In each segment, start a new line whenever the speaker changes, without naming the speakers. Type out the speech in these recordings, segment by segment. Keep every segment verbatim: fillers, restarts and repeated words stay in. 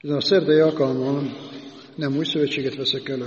Ezen a szerdai alkalmon nem új szövetséget veszek elő,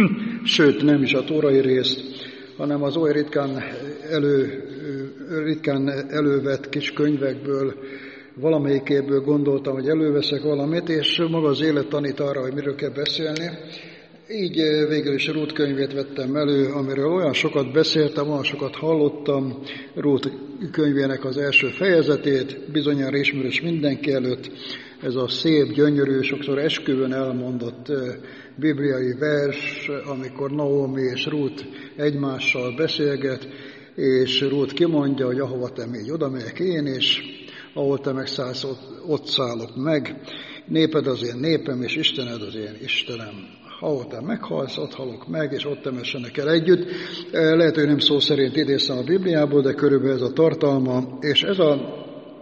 sőt nem is a tórai részt, hanem az oly ritkán, elő, ritkán elővett kis könyvekből, valamelyikéből gondoltam, hogy előveszek valamit, és maga az élet tanít arra, hogy miről kell beszélni. Így végül is Rút könyvét vettem elő, amiről olyan sokat beszéltem, olyan sokat hallottam, Rút könyvének az első fejezetét, bizonyára ismerős mindenki előtt, ez a szép, gyönyörű, sokszor esküvőn elmondott bibliai vers, amikor Naomi és Rút egymással beszélget, és Rút kimondja, hogy ahova te mégy, oda megyek én, és ahol te megszállsz, ott, ott szállok meg. Néped az én népem, és Istened az én Istenem. Ahol te meghalsz, ott halok meg, és ott temessenek el együtt. Lehet, hogy nem szó szerint idéztem a Bibliából, de körülbelül ez a tartalma, és ez a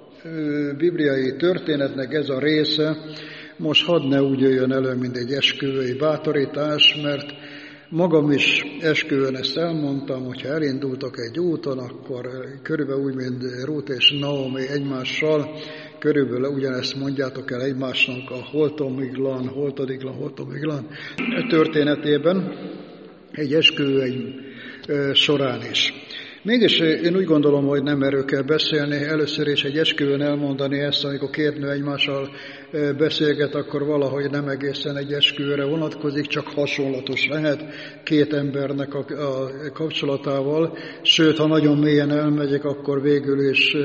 bibliai történetnek ez a része most hadd ne úgy jöjjön elő, mint egy esküvői bátorítás, mert magam is esküvőn ezt elmondtam, hogyha elindultak egy úton, akkor körülbelül úgy, mint Rút és Naomi egymással, körülbelül ugyanezt mondjátok el egymásnak a holtomiglan, holtodiglan, holtomiglan történetében, egy esküvő során is. Mégis én úgy gondolom, hogy nem erről kell beszélni. Először is egy esküvőn elmondani ezt, amikor két nő egymással beszélget, akkor valahogy nem egészen egy esküvőre vonatkozik, csak hasonlatos lehet két embernek a, a kapcsolatával. Sőt, ha nagyon mélyen elmegyek, akkor végül is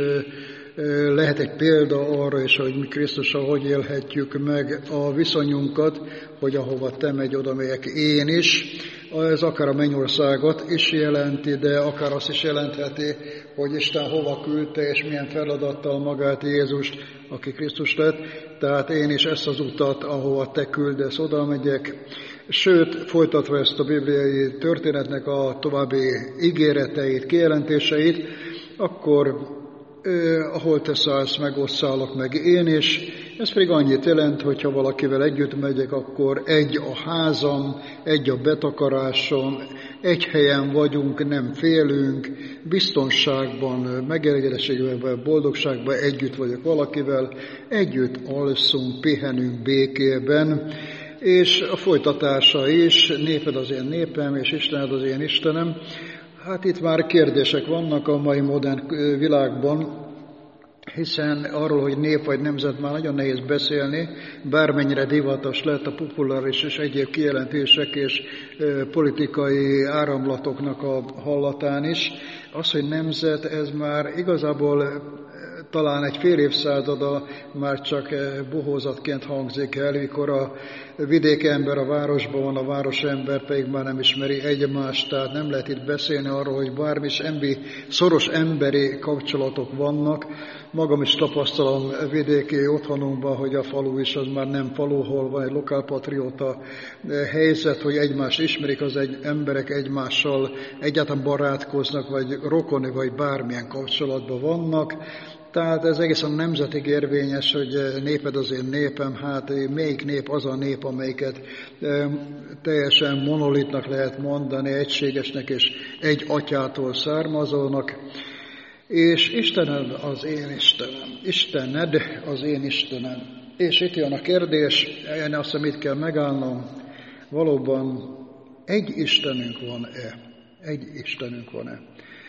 lehet egy példa arra is, hogy mi Krisztussal hogy élhetjük meg a viszonyunkat, hogy ahova te megy, oda megyek én is. Ez akár a mennyországot is jelenti, de akár azt is jelentheti, hogy Isten hova küldte, és milyen feladattal magát Jézust, aki Krisztus lett. Tehát én is ezt az utat, ahova te küldesz, oda megyek. Sőt, folytatva ezt a bibliai történetnek a további ígéreteit, kijelentéseit, akkor eh, ahol te szállsz meg, ott szállok meg én is. Ez pedig annyit jelent, hogy ha valakivel együtt megyek, akkor egy a házam, egy a betakarásom, egy helyen vagyunk, nem félünk, biztonságban, megelégedésségben, boldogságban együtt vagyok valakivel, együtt alszunk, pihenünk békében, és a folytatása is, néped az én népem, és Istened az én Istenem. Hát itt már kérdések vannak a mai modern világban, hiszen arról, hogy nép vagy nemzet már nagyon nehéz beszélni, bármennyire divatos lett a populáris és egyéb kijelentések és politikai áramlatoknak a hallatán is. Az, hogy nemzet, ez már igazából talán egy fél évszázada már csak bohózatként hangzik el, mikor a vidéki ember a városban van, a város ember pedig már nem ismeri egymást, tehát nem lehet itt beszélni arról, hogy bármi is emberi, szoros emberi kapcsolatok vannak. Magam is tapasztalom vidéki otthonunkban, hogy a falu is az már nem falu, hol van egy lokálpatrióta helyzet, hogy egymást ismerik, az egy, emberek egymással egyáltalán barátkoznak, vagy rokoni, vagy bármilyen kapcsolatban vannak. Tehát ez egészen nemzetig érvényes, hogy néped az én népem, hát melyik nép az a nép, amelyiket teljesen monolitnak lehet mondani, egységesnek és egy atyától származónak. És Istened az én Istenem, Istened az én Istenem. És itt jön a kérdés, én azt hiszem, itt kell megállnom, valóban egy Istenünk van-e? Egy Istenünk van-e?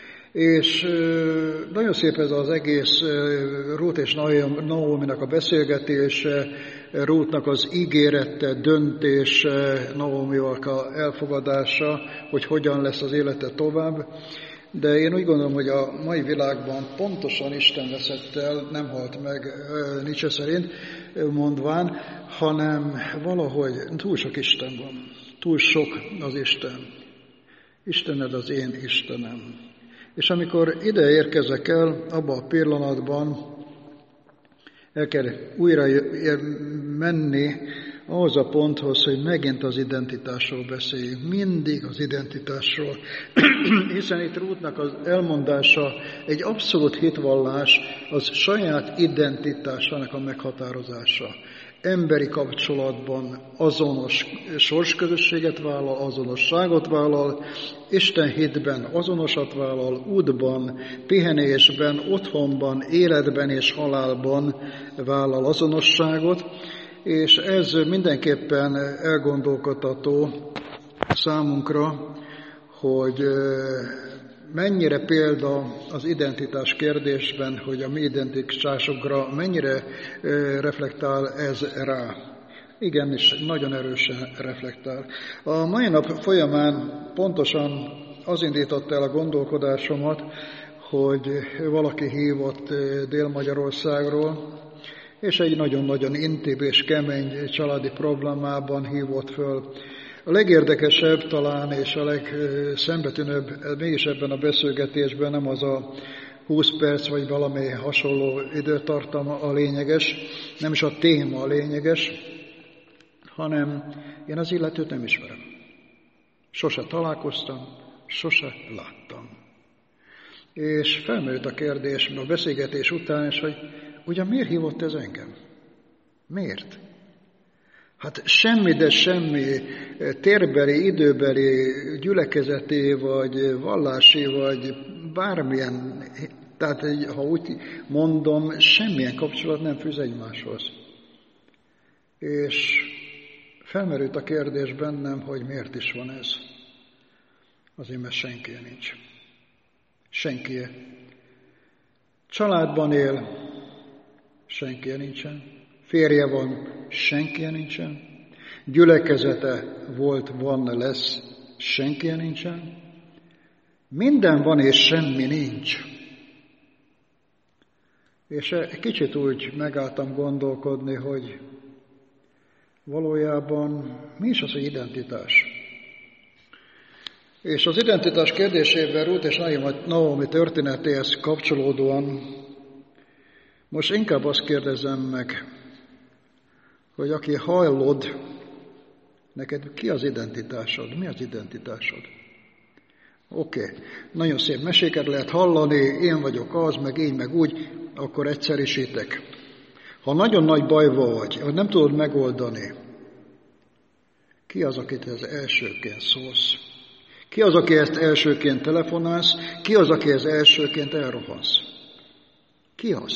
És nagyon szép ez az egész Rút és Naominak a beszélgetése, Rútnak az ígérete, döntése, Naomival a elfogadása, hogy hogyan lesz az élete tovább. De én úgy gondolom, hogy a mai világban pontosan Isten veszett el, nem halt meg Nietzsche szerint mondván, hanem valahogy túl sok Isten van, túl sok az Isten. Istened az én Istenem. És amikor ide érkezek el, abban a pillanatban el kell újra menni ahhoz a ponthoz, hogy megint az identitásról beszéljünk. Mindig az identitásról. Hiszen itt Rútnak az elmondása egy abszolút hitvallás, az saját identitásának a meghatározása. Emberi kapcsolatban azonos sorsközösséget vállal, azonosságot vállal, Isten hitben azonosat vállal, útban, pihenésben, otthonban, életben és halálban vállal azonosságot, és ez mindenképpen elgondolkodtató számunkra, hogy mennyire példa az identitás kérdésben, hogy a mi identitásokra mennyire reflektál ez rá. Igenis, nagyon erősen reflektál. A mai nap folyamán pontosan az indította el a gondolkodásomat, hogy valaki hívott Dél-Magyarországról, és egy nagyon-nagyon intim és kemény családi problémában hívott föl. A legérdekesebb talán, és a legszembetűnőbb mégis ebben a beszélgetésben nem az a húsz perc, vagy valami hasonló időtartama a lényeges, nem is a téma a lényeges, hanem én az illetőt nem ismerem. Sose találkoztam, sose láttam. És felmerült a kérdés a beszélgetés után is, hogy ugyan miért hívott ez engem? Miért? Hát semmi, de semmi térbeli, időbeli, gyülekezeti, vagy vallási, vagy bármilyen, tehát ha úgy mondom, semmilyen kapcsolat nem fűz egymáshoz. És felmerült a kérdés bennem, hogy miért is van ez. Azért, mert senki nincs. Senki. Családban él, senki nincsen. Férje van, senki nincsen. Gyülekezete volt, van, lesz, senki nincsen. Minden van, és semmi nincs. És egy kicsit úgy megálltam gondolkodni, hogy valójában mi is az, hogy identitás? És az identitás kérdésében Rút és Naomi történetéhez kapcsolódóan most inkább azt kérdezem meg, hogy aki hallod, neked ki az identitásod? Mi az identitásod? Oké, okay. Nagyon szép meséket lehet hallani, én vagyok az, meg így, meg úgy, akkor egyszerűsítek. Ha nagyon nagy bajba vagy, vagy nem tudod megoldani, ki az, akit ez elsőként szólsz? Ki az, akihez elsőként telefonálsz? Ki az, akihez elsőként elrohansz? Ki az?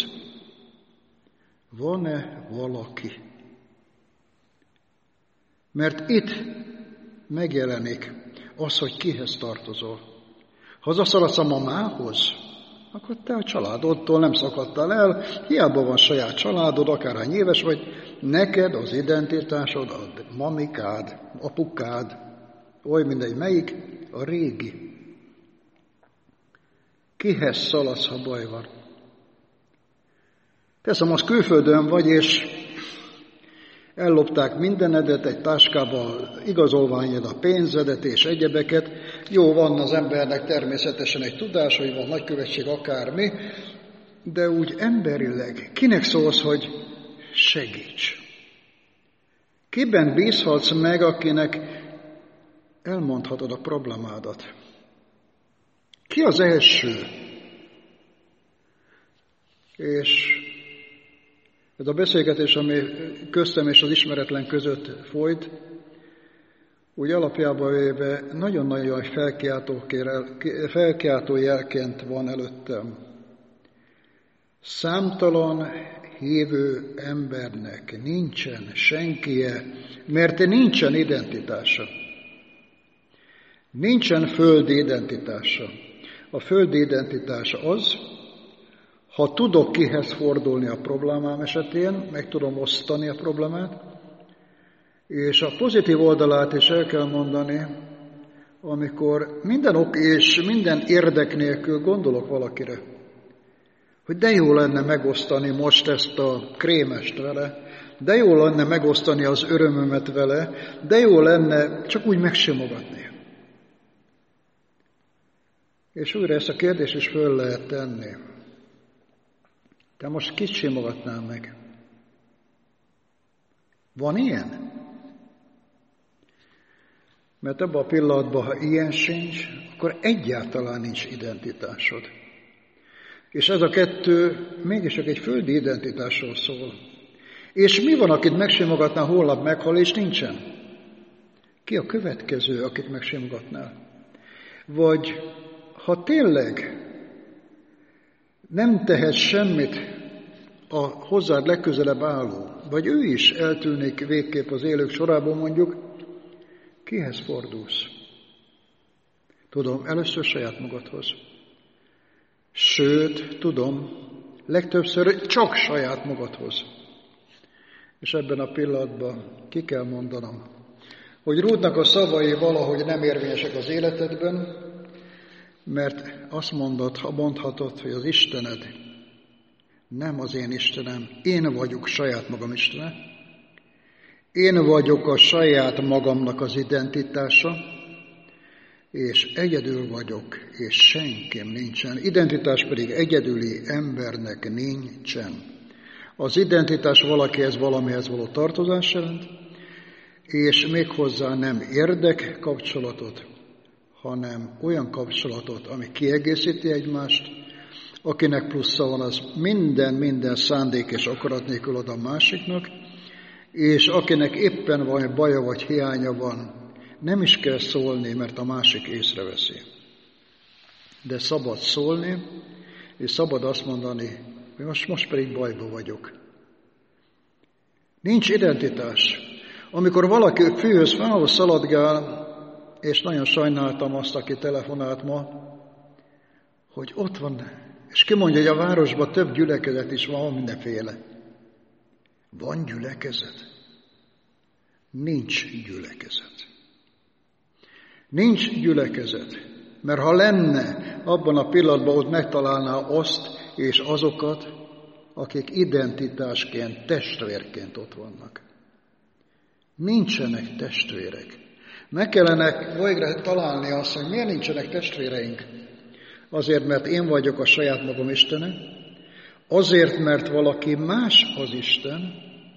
Van-e valaki? Mert itt megjelenik az, hogy kihez tartozol. Ha hazaszaladsz a mamához, akkor te a családodtól nem szakadtál el, hiába van saját családod, akárhány éves vagy, neked az identitásod, a mamikád, apukád, oly mindegy melyik, a régi. Kihez szaladsz, ha baj van? Teszem, az külföldön vagy, és ellopták mindenedet egy táskába, igazolványod a pénzedet és egyebeket. Jó, van az embernek természetesen egy tudás, hogy van nagykövetség, akármi, de úgy emberileg kinek szólsz, hogy segíts? Kiben bízhatsz meg, akinek elmondhatod a problémádat? Ki az első? És ez a beszélgetés, ami köztem és az ismeretlen között folyt, úgy alapjában véve nagyon-nagyon felkiáltó jelként van előttem. Számtalan hívő embernek nincsen senkie, mert nincsen identitása. Nincsen földi identitása. A földi identitása az, ha tudok kihez fordulni a problémám esetén, meg tudom osztani a problémát, és a pozitív oldalát is el kell mondani, amikor minden ok és minden érdek nélkül gondolok valakire, hogy de jó lenne megosztani most ezt a krémest vele, de jó lenne megosztani az örömömet vele, de jó lenne csak úgy megsimogatni. És újra ezt a kérdést is föl lehet tenni. Te most kit simogatnál meg? Van ilyen? Mert abban a pillanatban, ha ilyen sincs, akkor egyáltalán nincs identitásod. És ez a kettő mégis csak egy földi identitásról szól. És mi van, akit megsimogatnál, holnap meghal, és nincsen? Ki a következő, akit megsimogatnál? Vagy ha tényleg nem tehetsz semmit a hozzád legközelebb álló, vagy ő is eltűnik végképp az élők sorából, mondjuk, kihez fordulsz? Tudom, először saját magadhoz. Sőt, tudom, legtöbbször csak saját magadhoz. És ebben a pillanatban ki kell mondanom, hogy Rúthnak a szavai valahogy nem érvényesek az életedben, mert azt mondod, mondhatod, hogy az Istened nem az én Istenem, én vagyok saját magam Istene, én vagyok a saját magamnak az identitása, és egyedül vagyok, és senkim nincsen. Identitás pedig egyedüli embernek nincsen. Az identitás valakihez, valamihez való tartozás jelent, és méghozzá nem érdek kapcsolatot, hanem olyan kapcsolatot, ami kiegészíti egymást, akinek plusza van, az minden, minden szándék és akarat nélkül ad a másiknak, és akinek éppen valami baja vagy hiánya van, nem is kell szólni, mert a másik észreveszi. De szabad szólni, és szabad azt mondani, hogy most, most pedig bajba vagyok. Nincs identitás. Amikor valaki fűhöz fához szaladgál, és nagyon sajnáltam azt, aki telefonált ma, hogy ott van, és kimondja, hogy a városban több gyülekezet is van, mindenféle. Van gyülekezet? Nincs gyülekezet. Nincs gyülekezet, mert ha lenne, abban a pillanatban ott megtalálná azt és azokat, akik identitásként, testvérként ott vannak. Nincsenek testvérek. Meg kellene végre találni azt, hogy miért nincsenek testvéreink. Azért, mert én vagyok a saját magam Istene, azért, mert valaki más az Isten,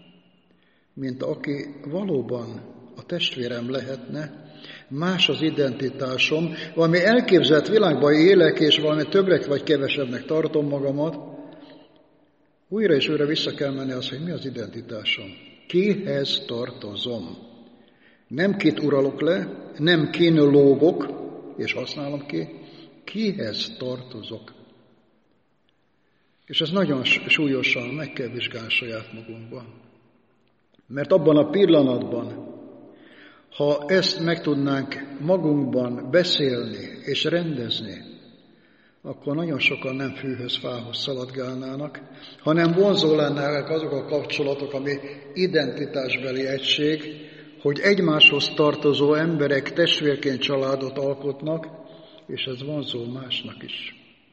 mint aki valóban a testvérem lehetne, más az identitásom, valami elképzelt világban élek, és valami többnek vagy kevesebbnek tartom magamat, újra és újra vissza kell menni az, hogy mi az identitásom. Kihez tartozom? Nem kit uralok le, nem kin lógok, és használom ki, kihez tartozok. És ez nagyon súlyosan meg kell vizsgálni saját magunkban. Mert abban a pillanatban, ha ezt meg tudnánk magunkban beszélni és rendezni, akkor nagyon sokan nem fűhöz, fához szaladgálnának, hanem vonzó lennének azok a kapcsolatok, ami identitásbeli egység, hogy egymáshoz tartozó emberek testvérként családot alkotnak, és ez vonzó másnak is.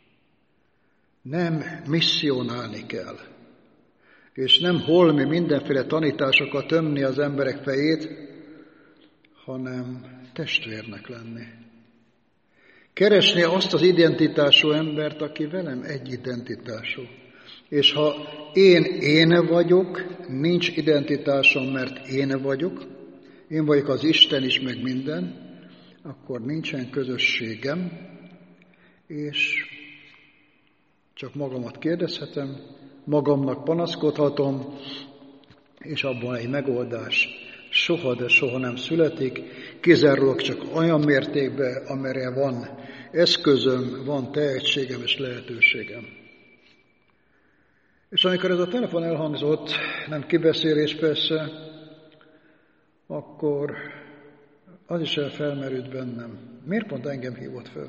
Nem misszionálni kell, és nem holmi mindenféle tanításokat tömni az emberek fejét, hanem testvérnek lenni. Keresni azt az identitású embert, aki velem egy identitású. És ha én én vagyok, nincs identitásom, mert én vagyok, én vagyok az Isten is, meg minden, akkor nincsen közösségem, és csak magamat kérdezhetem, magamnak panaszkodhatom, és abban egy megoldás soha, de soha nem születik, kizárólag csak olyan mértékben, amire van eszközöm, van tehetségem és lehetőségem. És amikor ez a telefon elhangzott, nem kibeszélés persze, akkor az is felmerült bennem. Miért pont engem hívott fel?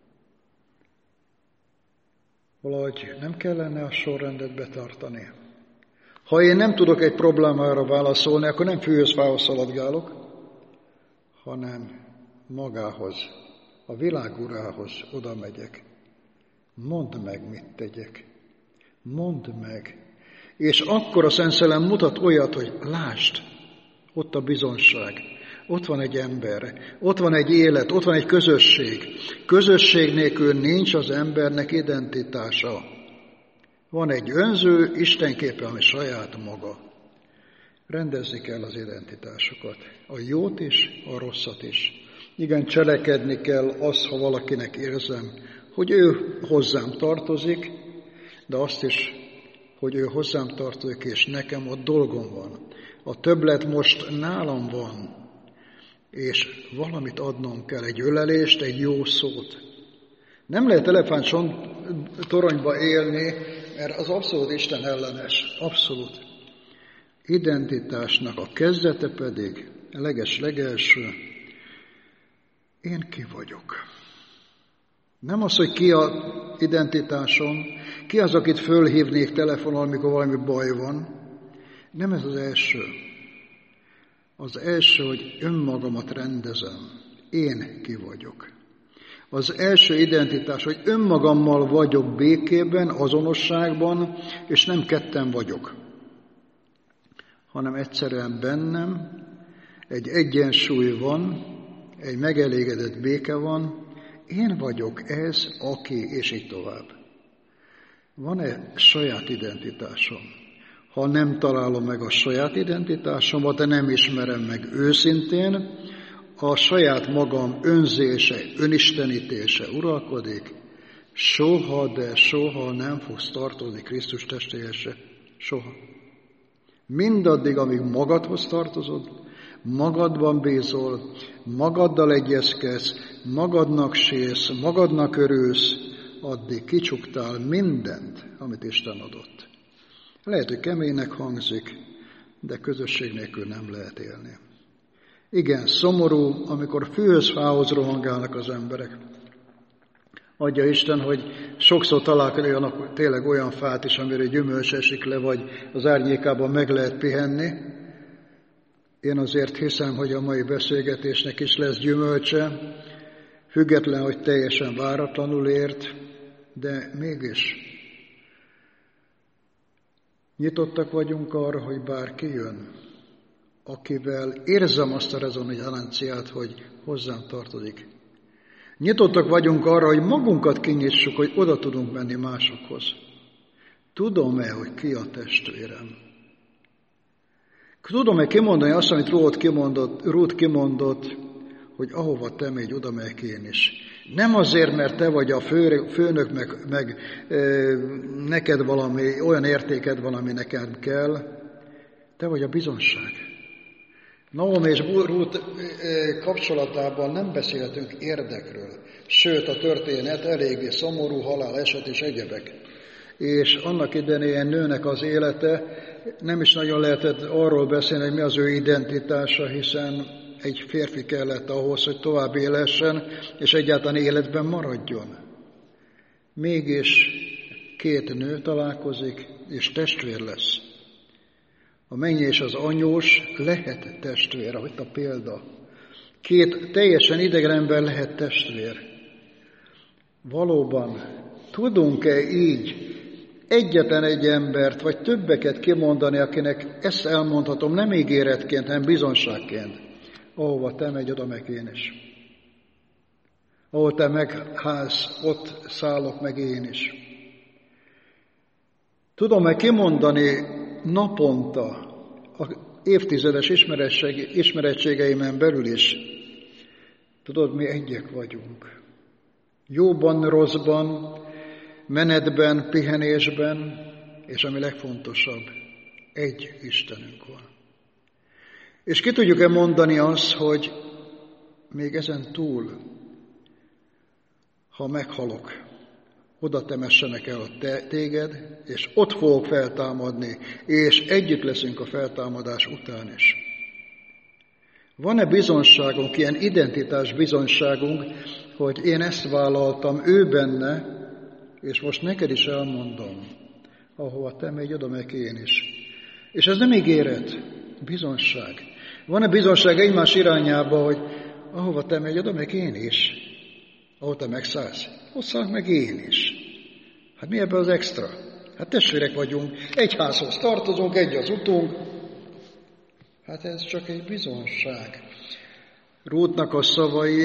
Valahogy nem kellene a sorrendet betartani. Ha én nem tudok egy problémára válaszolni, akkor nem fűhöz, fához szaladgálok, hanem magához, a világ urához oda megyek. Mondd meg, mit tegyek. Mondd meg. És akkor a Szent Szellem mutat olyat, hogy lásd, ott a bizonság, ott van egy ember, ott van egy élet, ott van egy közösség. Közösség nélkül nincs az embernek identitása. Van egy önző Istenképe, ami saját maga. Rendezni kell az identitásokat. A jót is, a rosszat is. Igen, cselekedni kell az, ha valakinek érzem, hogy ő hozzám tartozik, de azt is, hogy ő hozzám tartozik, és nekem ott dolgom van. A többlet most nálam van, és valamit adnom kell, egy ölelést, egy jó szót. Nem lehet elefántcsont toronyba élni, mert az abszolút Isten ellenes, abszolút. identitásnak a kezdete pedig, a leges-legelső, én ki vagyok. Nem az, hogy ki az identitásom, ki az, akit fölhívnék telefonon, amikor valami baj van. Nem ez az első. Az első, hogy önmagamat rendezem. Én ki vagyok. Az első identitás, hogy önmagammal vagyok békében, azonosságban, és nem ketten vagyok, hanem egyszerűen bennem egy egyensúly van, egy megelégedett béke van, én vagyok ez, aki, és így tovább. Van-e saját identitásom? Ha nem találom meg a saját identitásomat, de nem ismerem meg őszintén, a saját magam önzése, önistenítése uralkodik, soha, de soha nem fogsz tartozni Krisztus testéhez. Soha. Mindaddig, amíg magadhoz tartozod, magadban bízol, magaddal egyezkedsz, magadnak sírsz, magadnak örülsz, addig kicsuktál mindent, amit Isten adott. Lehet, hogy keménynek hangzik, de közösség nélkül nem lehet élni. Igen, szomorú, amikor fűhöz fához rohangálnak az emberek. Adja Isten, hogy sokszor találkoznak tényleg olyan fát is, amire gyümölcs esik le, vagy az árnyékában meg lehet pihenni. Én azért hiszem, hogy a mai beszélgetésnek is lesz gyümölcse, független, hogy teljesen váratlanul ért, de mégis nyitottak vagyunk arra, hogy bárki jön, akivel érzem azt a rezonanciát, hogy hozzám tartozik. Nyitottak vagyunk arra, hogy magunkat kinyissuk, hogy oda tudunk menni másokhoz. Tudom-e, hogy ki a testvérem? Tudom-e kimondani azt, amit Ruth kimondott, Ruth kimondott, hogy ahova te mégy, oda megyek én is. Nem azért, mert te vagy a fő, főnök, meg, meg e, neked valami, olyan értéked van, ami nekem kell. Te vagy a bizonság. Naomi és Ruth kapcsolatában nem beszéltünk érdekről, sőt a történet eléggé szomorú, haláleset és egyebek. És annak idején nőnek az élete, nem is nagyon lehetett arról beszélni, hogy mi az ő identitása, hiszen egy férfi kellett ahhoz, hogy tovább élhessen, és egyáltalán életben maradjon. Mégis két nő találkozik, és testvér lesz. A mennyi és az anyós lehet testvér, ahogy a példa. Két teljesen idegen ember lehet testvér. Valóban tudunk-e így egyetlen egy embert, vagy többeket kimondani, akinek ezt elmondhatom nem ígéretként, hanem bizonságként. Ahova te megy, oda meg én is. Ahol te meghálsz, ott szállok meg én is. Tudom-e kimondani naponta a évtizedes ismerettségeimen belül is? Tudod, mi egyek vagyunk. Jóban, rosszban, menetben, pihenésben, és ami legfontosabb, egy Istenünk van. És ki tudjuk-e mondani azt, hogy még ezen túl, ha meghalok, oda temessenek el te, téged, és ott fogok feltámadni, és együtt leszünk a feltámadás után is. Van-e bizonságunk, ilyen identitás bizonságunk, hogy én ezt vállaltam, ő benne, és most neked is elmondom, ahova te megy, oda meg én is. És ez nem ígéret, bizonság. Van-e bizonság egymás irányába, hogy ahova te megy, oda meg én is. Ahol te megszállsz, ott szállok meg én is. Hát mi ebben az extra? Hát testvérek vagyunk, egy házhoz tartozunk, egy az utunk. Hát ez csak egy bizonság. Ruthnak a szavai,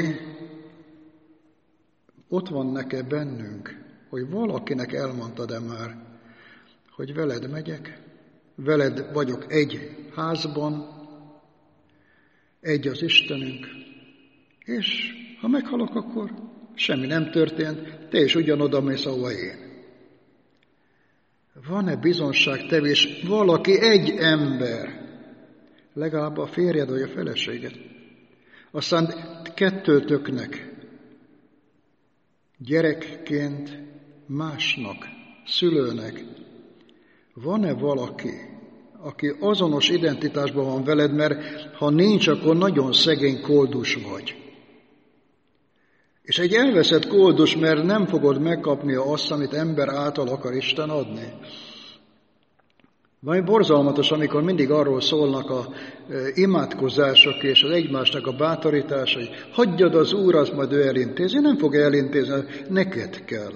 ott van neked bennünk, hogy valakinek elmondtad-e már, hogy veled megyek, veled vagyok egy házban, egy az Istenünk, és ha meghalok, akkor semmi nem történt, te is ugyanoda mész, ahova én. Van-e bizonságtevés, valaki, egy ember, legalább a férjed vagy a feleséged, aztán kettőtöknek gyerekként másnak, szülőnek, van-e valaki, aki azonos identitásban van veled, mert ha nincs, akkor nagyon szegény koldus vagy. És egy elveszett koldus, mert nem fogod megkapni azt, amit ember által akar Isten adni. Vagy borzalmatos, amikor mindig arról szólnak a e, imádkozások és az egymásnak a bátorítása, hogy hagyjad az Úr, az majd ő elintézi. Nem fog elintézni, neked kell.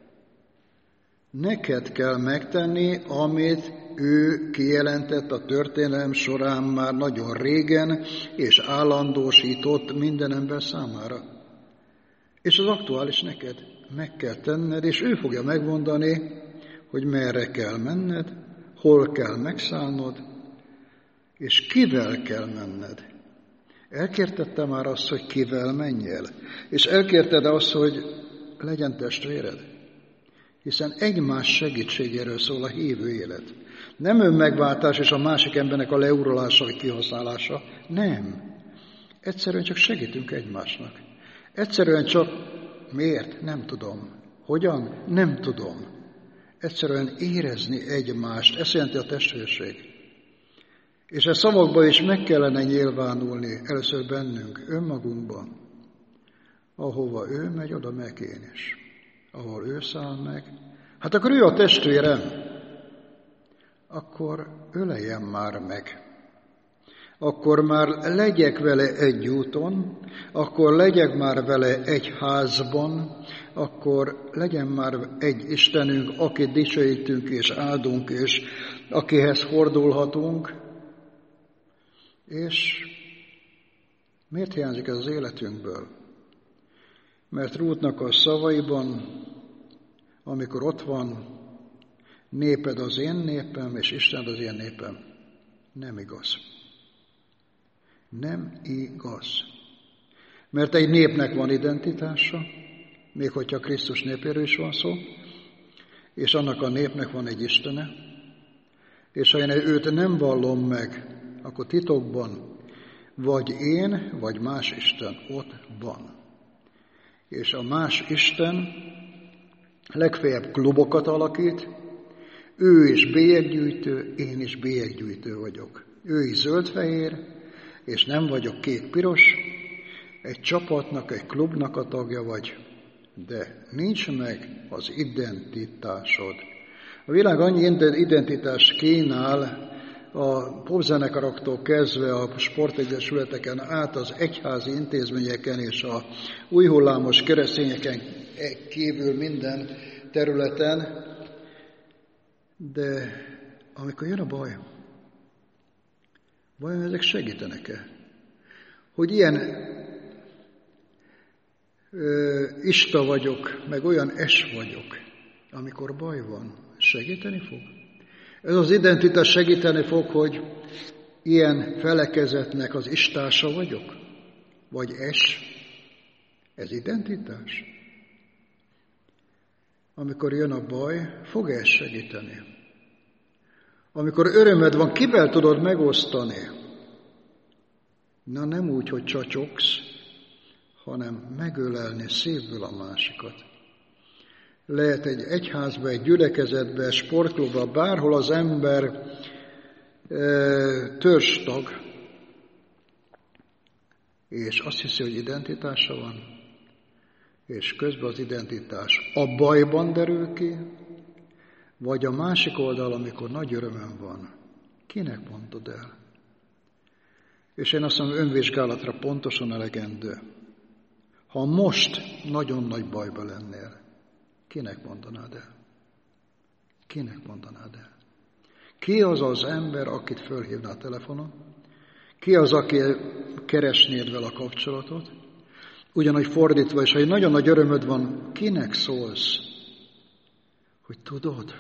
Neked kell megtenni, amit ő kijelentett a történelem során már nagyon régen, és állandósított minden ember számára. És az aktuális neked meg kell tenned, és ő fogja megmondani, hogy merre kell menned, hol kell megszállnod, és kivel kell menned. Elkértette már azt, hogy kivel menjél, és elkérted azt, hogy legyen testvéred, hiszen egymás segítségéről szól a hívő élet. Nem önmegváltás és a másik embernek a leurolása vagy kihasználása, nem. Egyszerűen csak segítünk egymásnak. Egyszerűen csak miért? Nem tudom. Hogyan? Nem tudom. Egyszerűen érezni egymást. Ez jelenti a testvérség. És a szavakban is meg kellene nyilvánulni először bennünk, önmagunkban. Ahova ő megy, oda meg én is. Ahol ő száll meg. Hát akkor ő a testvérem. Akkor öleljem már meg. Akkor már legyek vele egy úton, akkor legyek már vele egy házban, akkor legyen már egy Istenünk, akit dicsőítünk és áldunk, és akihez fordulhatunk. És miért hiányzik ez az életünkből? Mert Rútnak a szavaiban, amikor ott van, néped az én népem, és Isten az én népem, nem igaz. Nem igaz. Mert egy népnek van identitása, még hogyha Krisztus népéről is van szó, és annak a népnek van egy Istene, és ha én őt nem vallom meg, akkor titokban vagy én, vagy más Isten ott van. És a más Isten legfeljebb klubokat alakít, ő is bélyeggyűjtő, én is bélyeggyűjtő vagyok. Ő is zöld-fehér, és nem vagyok kék-piros, egy csapatnak, egy klubnak a tagja vagy, de nincs meg az identitásod. A világ annyi identitást kínál, a popzenekaroktól kezdve a sportegyesületeken át az egyházi intézményeken és a új hullámos keresztényeken kívül minden területen, de amikor jön a baj, vajon ezek segítenek-e? Hogy ilyen ö, ista vagyok, meg olyan es vagyok, amikor baj van, segíteni fog? Ez az identitás segíteni fog, hogy ilyen felekezetnek az istása vagyok? Vagy es? Ez identitás? Amikor jön a baj, fog ez segíteni? Amikor örömed van, kivel tudod megosztani? Na nem úgy, hogy csacsogsz, hanem megölelni szívből a másikat. Lehet egy egyházba, egy gyülekezetbe, sportklubba, bárhol az ember e, törstag, és azt hiszi, hogy identitása van, és közben az identitás a bajban derül ki, vagy a másik oldal, amikor nagy örömön van. Kinek mondod el? És én azt mondom, önvizsgálatra pontosan elegendő. Ha most nagyon nagy bajba lennél, kinek mondanád el? Kinek mondanád el? Ki az az ember, akit fölhívná a telefonon? Ki az, aki keresnéd vele a kapcsolatot? Ugyanúgy fordítva, és ha egy nagyon nagy örömöd van, kinek szólsz? Hogy tudod?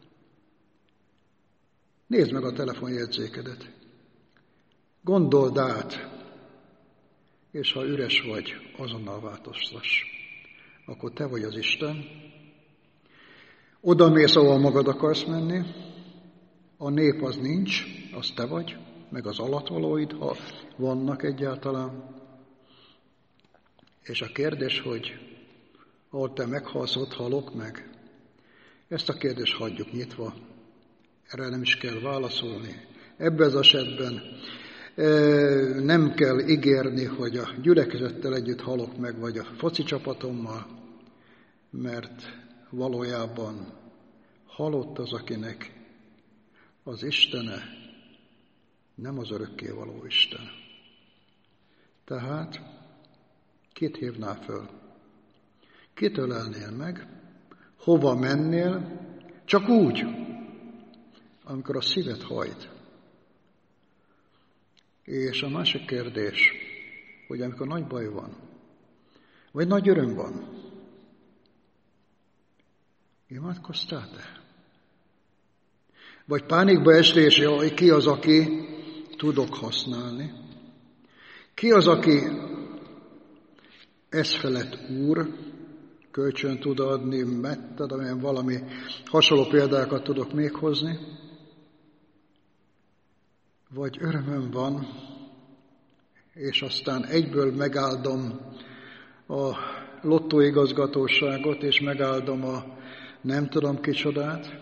Nézd meg a telefonjegyzékedet. Gondold át, és ha üres vagy, azonnal változtass. Akkor te vagy az Isten. Oda mész, ahol magad akarsz menni. A nép az nincs, az te vagy, meg az alatvalóid, ha vannak egyáltalán. És a kérdés, hogy ahol te meghalsz, ott halok meg. Ezt a kérdést hagyjuk nyitva. Erre nem is kell válaszolni. Ebben az esetben nem kell ígérni, hogy a gyülekezettel együtt halok meg, vagy a foci csapatommal, mert valójában halott az, akinek az Istene nem az örökkévaló Isten. Tehát kit hívnál föl? Kit ölelnél meg? Hova mennél? Csak úgy, amikor a szíved hajt. És a másik kérdés, hogy amikor nagy baj van, vagy nagy öröm van, imádkoztál te? Vagy pánikba estés, hogy ki az, aki tudok használni? Ki az, aki ez felett úr, kölcsön tud adni, metted, amilyen valami hasonló példákat tudok még hozni? Vagy örömöm van, és aztán egyből megáldom a lottóigazgatóságot, és megáldom a nem tudom kicsodát.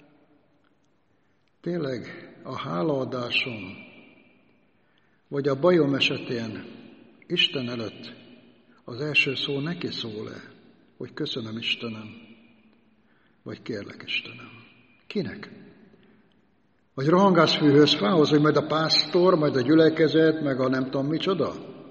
Tényleg a hálaadásom, vagy a bajom esetén Isten előtt az első szó neki szól-e, hogy köszönöm Istenem, vagy kérlek Istenem. Kinek? Vagy rohangálsz fűhöz fához, hogy majd a pásztor, majd a gyülekezet, meg a nem tudom micsoda?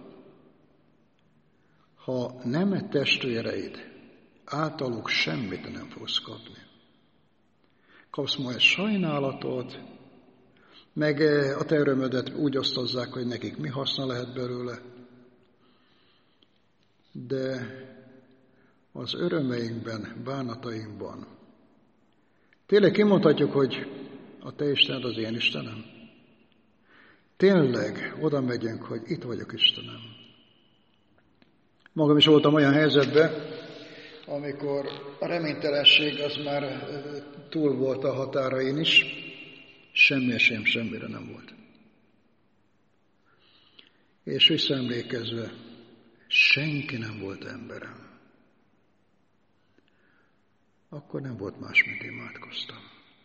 Ha nem testvéreid, általuk semmit nem fogsz kapni. Kapsz majd sajnálatot, meg a te örömödet úgy osztozzák, hogy nekik mi haszna lehet belőle. De az örömeinkben, bánatainkban tényleg kimondhatjuk, hogy a te Istened az én Istenem. Tényleg oda megyünk, hogy itt vagyok Istenem. Magam is voltam olyan helyzetben, amikor a reménytelenség az már túl volt a határain is, semmi esélyem semmire nem volt. És visszaemlékezve, senki nem volt emberem. Akkor nem volt más, mint imádkoztam.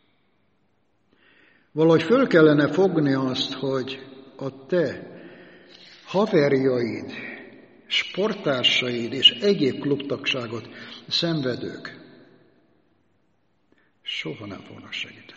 Valahogy föl kellene fogni azt, hogy a te haverjaid, sporttársaid és egyéb klubtagságot szenvedők soha nem fognak segíteni.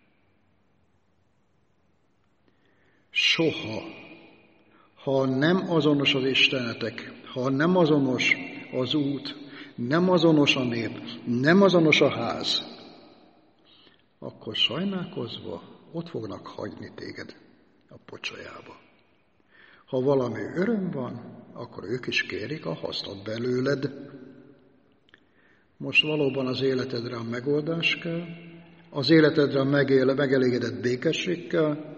Soha. Ha nem azonos az Istenetek, ha nem azonos az út, nem azonos a nép, nem azonos a ház, akkor sajnálkozva ott fognak hagyni téged a pocsolyába. Ha valami öröm van, akkor ők is kérik a hasznot belőled. Most valóban az életedre a megoldás kell, az életedre a megéle, megelégedett békesség kell.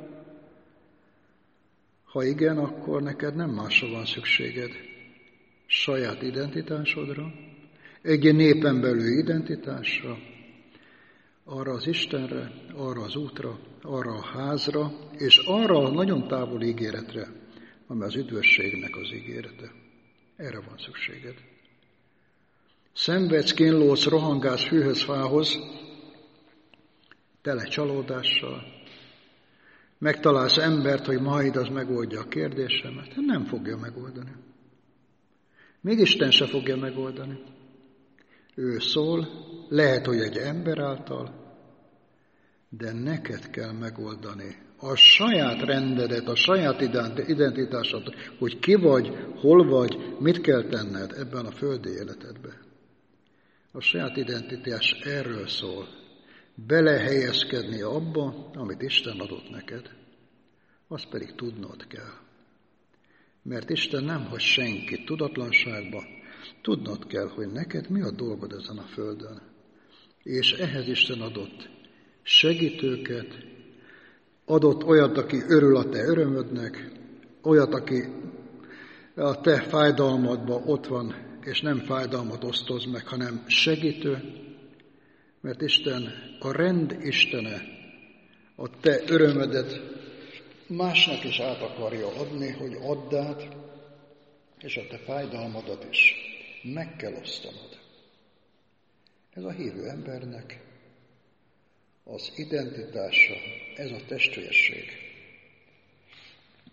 Ha igen, akkor neked nem másra van szükséged. Saját identitásodra, egy népen belül identitásra, arra az Istenre, arra az útra, arra a házra, és arra a nagyon távoli ígéretre, ami az üdvösségnek az ígérete. Erre van szükséged. Szenvedsz, kínlódsz, rohangálsz hűhöz, fához, tele csalódással, megtalálsz embert, hogy majd az megoldja a kérdésemet, nem fogja megoldani. Még Isten se fogja megoldani. Ő szól, lehet, hogy egy ember által, de neked kell megoldani a saját rendedet, a saját identitásod, hogy ki vagy, hol vagy, mit kell tenned ebben a földi életedben. A saját identitás erről szól. Belehelyezkedni abba, amit Isten adott neked. Azt pedig tudnod kell. Mert Isten nem hagy senkit tudatlanságba, tudnod kell, hogy neked mi a dolgod ezen a földön. És ehhez Isten adott segítőket, adott olyat, aki örül a te örömödnek, olyat, aki a te fájdalmadban ott van, és nem fájdalmat osztoz meg, hanem segítő, mert Isten a rend Istene, a te örömödet másnak is át akarja adni, hogy add át, és a te fájdalmadat is meg kell osztanod. Ez a hívő embernek az identitása, ez a testvérség.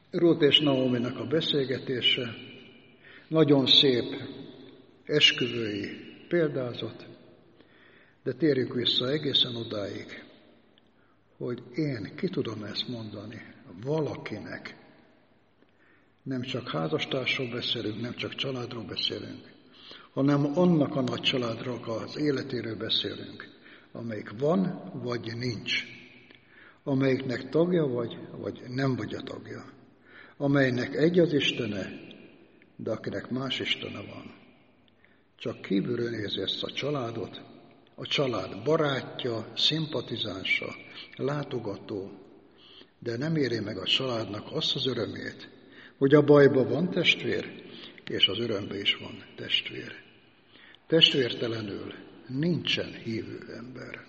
Rút és Naominak a beszélgetése, nagyon szép esküvői példázat, de térjünk vissza egészen odáig, hogy én ki tudom ezt mondani valakinek. Nem csak házastársról beszélünk, nem csak családról beszélünk, hanem annak a nagy családról, az életéről beszélünk, amelyik van, vagy nincs, amelyiknek tagja vagy, vagy nem vagy a tagja, amelynek egy az Istene, de akinek más istene van. Csak kívülről nézi ezt a családot, a család barátja, szimpatizánsa, látogató, de nem éri meg a családnak azt az örömét, hogy a bajban van testvér, és az örömben is van testvér. Testvértelenül nincsen hívő ember.